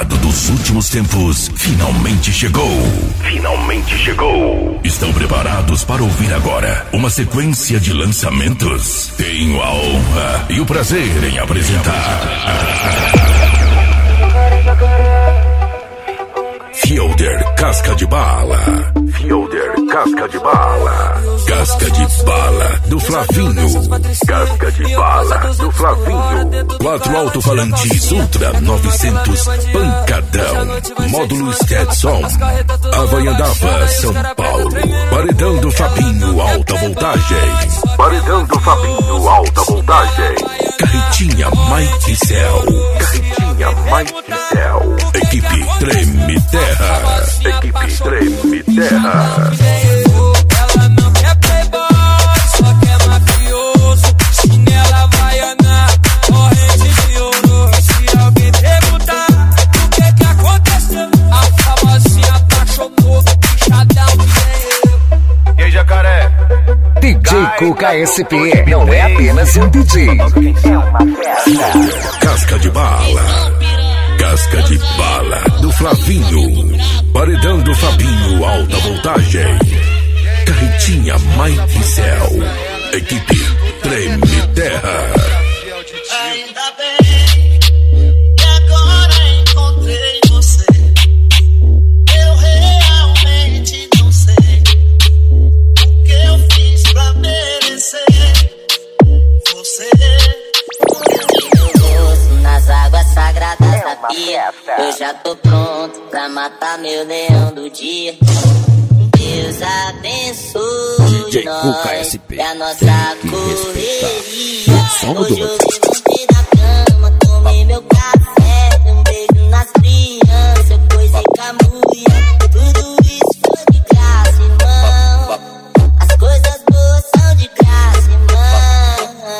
babado dos últimos tempos finalmente chegou. Finalmente chegou. Estão preparados para ouvir agora uma sequência de lançamentos? Tenho a honra e o prazer em apresentar Fielder Casca de Bala. Fielder Casca de Bala. Casca de Bala do Flavinho. Casca de Bala do Flavinho. 4 alto-falantes Ultra 900 pancadão. Módulo Stetson. Havaiandava, São Paulo. Paredão do Fabinho, alta voltagem. Paredão do Fabinho, alta voltagem. Carretinha Mike Cell. Carretinha Mike Cell. Equipe Treme Terra. Equipe Treme Terra. Ela não quer playboy, só quer mafioso. Chinela havaiana, corrente de ouro. Se alguém perguntar o que aconteceu, a famosinha apaixonou, bichadão que eu. E aí, Jacaré? DJ Cuca SP não é apenas um DJ. Casca de Bala. Casca de Bala do Flavinho. Paredão do Fabinho, alta voltagem. Carretinha Mike Cell. Equipe Treme Terra. Ainda bem que agora encontrei você. Eu realmente não sei o que eu fiz pra merecer você. Nas águas sagradas da pia, eu já tô pronto pra matar meu leão do dia. Deus abençoe DJ Cuca nós SP. e a nossa Tem que correria. Som Hoje do eu levantei da cama, tomei meu café, dei um beijo nas crianças, eu coisei com a mulher. Tudo isso foi de graça, irmão. As coisas boas são de graça, irmão.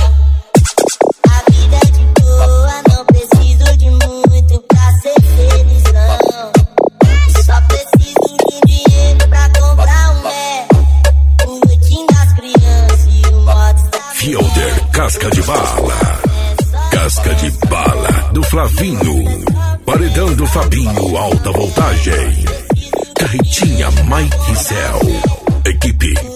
A vida é de boa, não preciso de muito pra ser felizão. Só preciso de um dinheiro pra comprar um o leitinho das crianças e o modo está. Fielder Casca de Bala. Casca de Bala do Flavinho. Paredão do Fabinho, alta voltagem. Carretinha Mike Cell. Equipe